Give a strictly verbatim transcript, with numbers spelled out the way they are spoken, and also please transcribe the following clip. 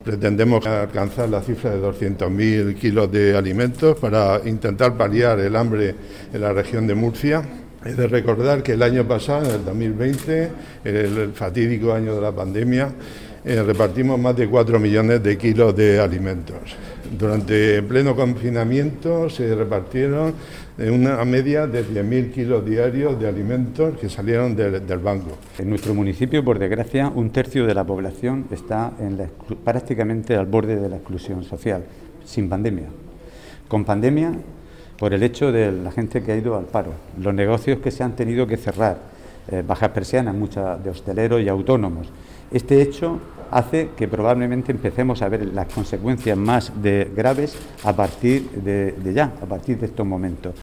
Pretendemos alcanzar la cifra de doscientos mil kilos de alimentos para intentar paliar el hambre en la región de Murcia. Es de recordar que el año pasado, en el dos mil veinte, el fatídico año de la pandemia, eh, repartimos más de cuatro millones de kilos de alimentos. Durante pleno confinamiento se repartieron una media de diez mil kilos diarios de alimentos que salieron de, del banco. En nuestro municipio, por desgracia, un tercio de la población está en la, prácticamente al borde de la exclusión social, sin pandemia. Con pandemia, por el hecho de la gente que ha ido al paro, los negocios que se han tenido que cerrar, eh, bajas persianas, muchas de hosteleros y autónomos. Este hecho hace que probablemente empecemos a ver las consecuencias más de, graves a partir de, de ya, a partir de estos momentos.